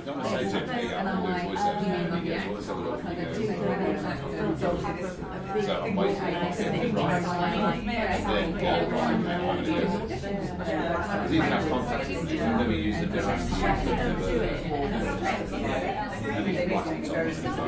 don't want to say to him, "Hey, I'm going to do voiceover," and he goes, "Well, let's have a look." And he goes, "So I'm waiting for him to write." And then Paul writes, "I'm going to do it." Because he didn't have contacts, he'd never used the difference. And he's writing top.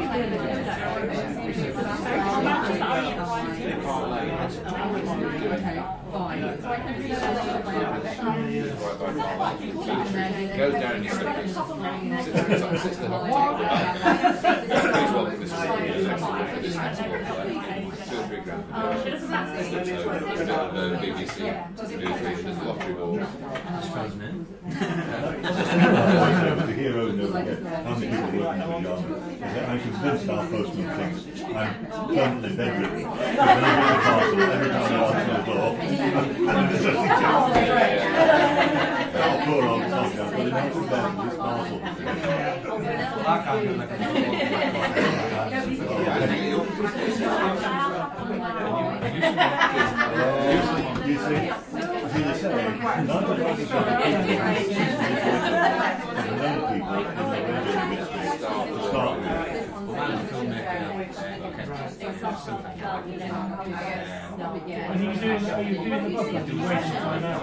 Goes down and he sits at the hot table. He's well, this is £2 or £3 grand the BBC there's the lottery ball. The hero knows how many people working at the army. I'm convinced our postman thinks I'm permanently bedridden. Every time I answer the door, I'm oh, poor old Tom, but it has to be this parcel. You see, they say, not that people to start with. And are you doing the book? Are you waiting to find out?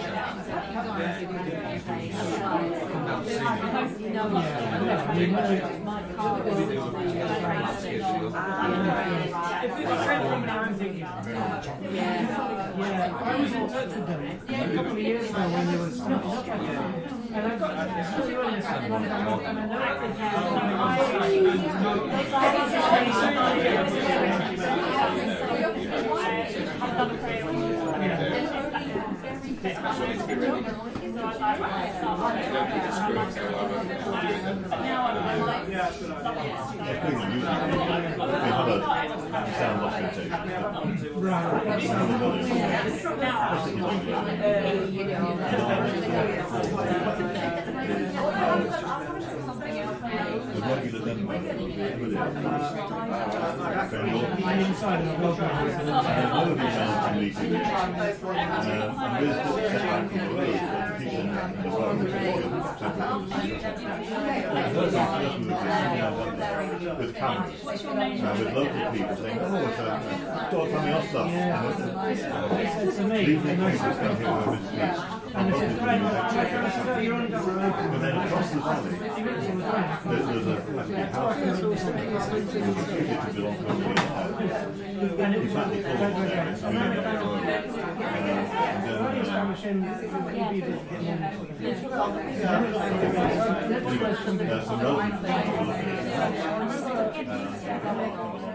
I was in touch with them a couple of years ago when they were stopped. And I got really early and with cameras, with local people saying, "Oh, it's don't tell me off stuff." It's amazing. And then across the valley, there's a house that belongs to the